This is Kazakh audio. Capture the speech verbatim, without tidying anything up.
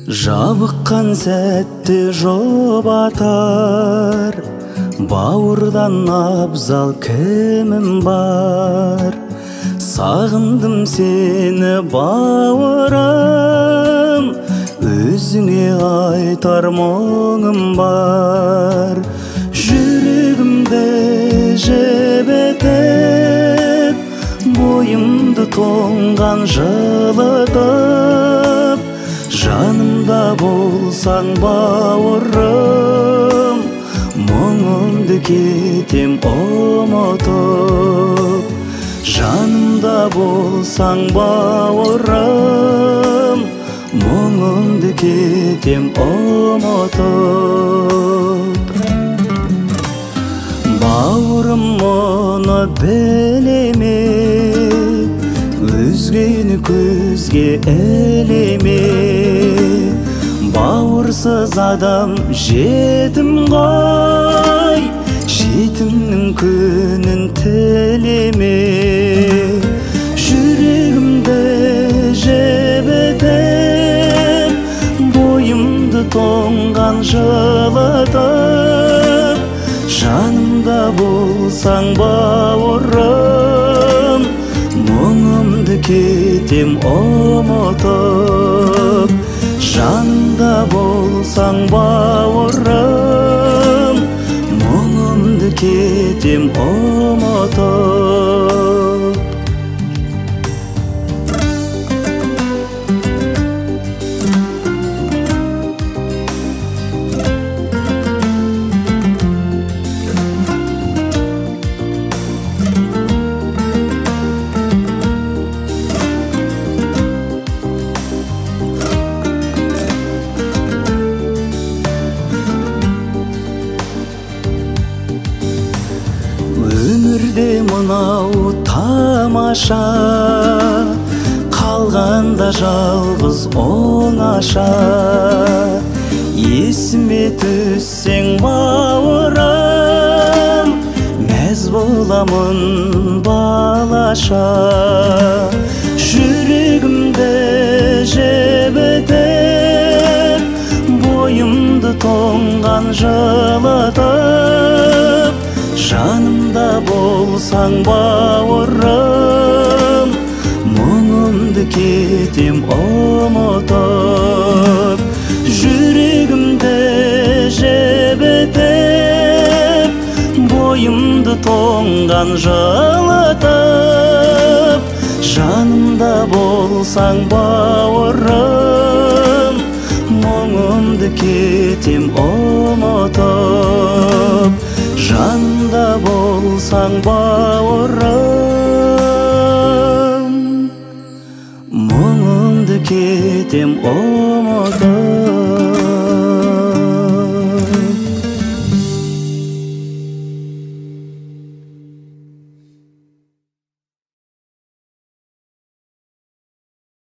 Жабыққан сәтті жұбатар, бауырдан абзал кімім бар. Сағындым сені бауырым, өзіңе айтар мұңым бар. Жүрегімді жебетіп, бойымды тоңған жылытып, жанымда болсаң бауырым, мұңымды кетем ұмытып. Жанымда болсаң бауырым, мұңымды кетем ұмытып. Бауырым мұны білеме, өзгені көзге ілеме. Бауырсыз адам жетім ғой, жетімнің күнін тілеме. Жүрегімді жебетіп, бойымды тоңған жылытып, жанымда болсаң бауырым, мұңымды кетем ұмытып. Жанымда болсаң бауырым, мұңымды кетем ұмытып. Өмірде мынау тамаша, қалғанда жалғыз оңаша. Есіме түссең бауырым, мәз боламын балаша. Жүрегімді жебетіп, бойымды тоңған жылытып, жанымда болсаң бауырым, мұңымды кетем ұмытып. Жүрегімді жебетіп, бойымды тоңған жылытып, жанымда болсаң бауырым, мұңымды кетем ұмытып. Жанымда болсаң бауырым, мұңымды кетем ұмытып.